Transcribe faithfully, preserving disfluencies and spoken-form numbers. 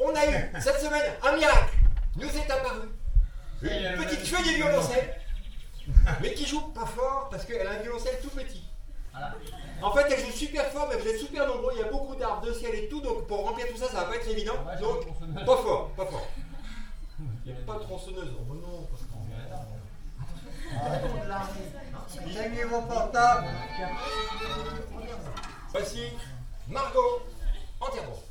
On a eu cette semaine un miracle. Nous est apparu une petite feuille de violoncelle, mais qui joue pas fort parce qu'elle a un violoncelle tout petit. En fait, elle joue super fort, mais vous êtes super nombreux, il y a beaucoup d'arbres, de ciel et tout, donc pour remplir tout ça, ça va pas être évident. Donc, pas fort, pas fort. Il n'y a pas de tronçonneuse. Oh non, Éteignez vos portables. voici Margot Enterbo.